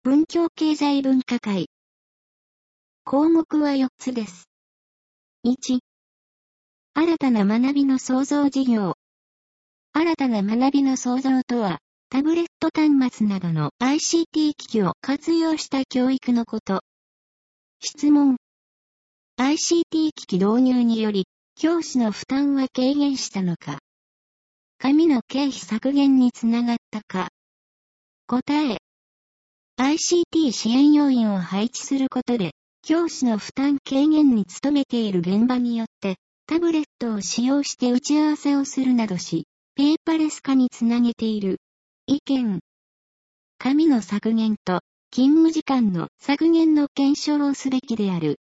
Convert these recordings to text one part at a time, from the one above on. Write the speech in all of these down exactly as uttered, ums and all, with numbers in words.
文教経済文化会。項目はよっつです。いち、新たな学びの創造事業。新たな学びの創造とは、タブレット端末などの アイシーティー 機器を活用した教育のこと。質問。アイシーティー 機器導入により、教師の負担は軽減したのか。紙の経費削減につながったか。答え。アイシーティー 支援要員を配置することで、教師の負担軽減に努めている現場によって、タブレットを使用して打ち合わせをするなどし、ペーパレス化につなげている。意見。紙の削減と、勤務時間の削減の検証をすべきである。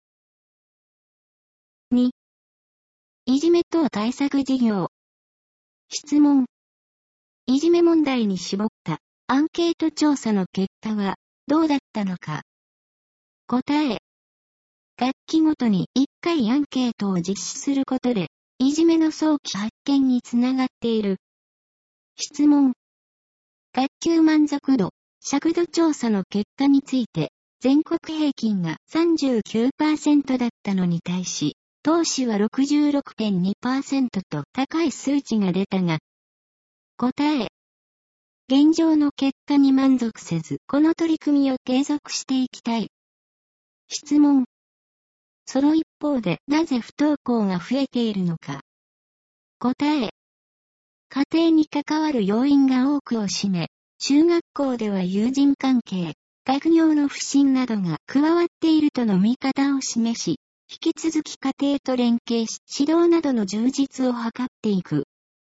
に、いじめ等対策事業。質問。いじめ問題に絞ったアンケート調査の結果はどうだったのか。答え。学期ごとにいっかいアンケートを実施することで、いじめの早期発見につながっている。質問。学級満足度、尺度調査の結果について、全国平均が さんじゅうきゅうパーセント だったのに対し、当市は ろくじゅうろくてんにパーセント と高い数値が出たが、答え。現状の結果に満足せず、この取り組みを継続していきたい。質問。その一方で、なぜ不登校が増えているのか。答え。家庭に関わる要因が多くを占め、中学校では友人関係、学業の不振などが加わっているとの見方を示し、引き続き家庭と連携し、指導などの充実を図っていく。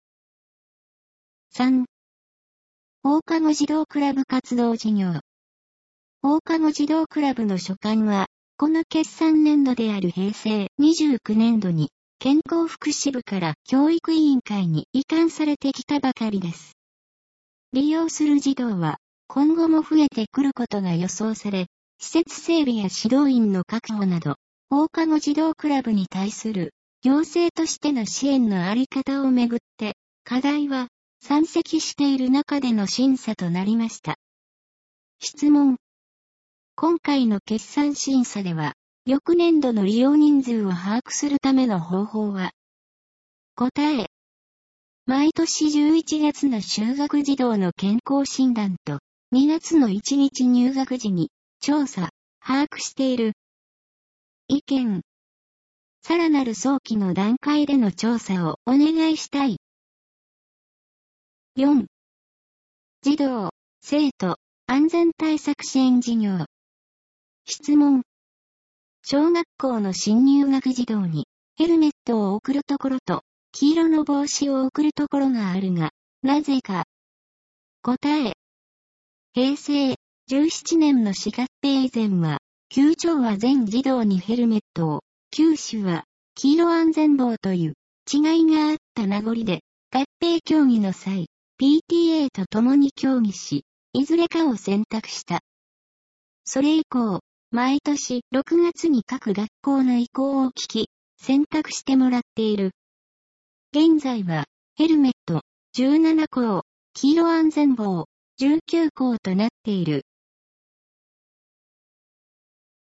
さん、放課後児童クラブ活動事業。放課後児童クラブの所管は、この決算年度である平成にじゅうきゅうねんどに、健康福祉部から教育委員会に移管されてきたばかりです。利用する児童は、今後も増えてくることが予想され、施設整備や指導員の確保など、放課後児童クラブに対する行政としての支援のあり方をめぐって、課題は山積している中での審査となりました。質問。今回の決算審査では、翌年度の利用人数を把握するための方法は。答え。毎年じゅういちがつの就学児童の健康診断とにがつのいちにち入学時に調査、把握している。意見。さらなる早期の段階での調査をお願いしたい。よん、児童、生徒、安全対策支援事業。質問。小学校の新入学児童にヘルメットを送るところと黄色の帽子を送るところがあるが、なぜか。答え。平成じゅうななねんのし合併以前は、きゅうちょうは全児童にヘルメットを、きゅうしゅは黄色安全帽という違いがあった名残で、合併協議の際、ピーティーエー と共に協議し、いずれかを選択した。それ以降、毎年ろくがつに各学校の意向を聞き、選択してもらっている。現在は、ヘルメットじゅうななこう、黄色安全帽じゅうきゅうこうとなっている。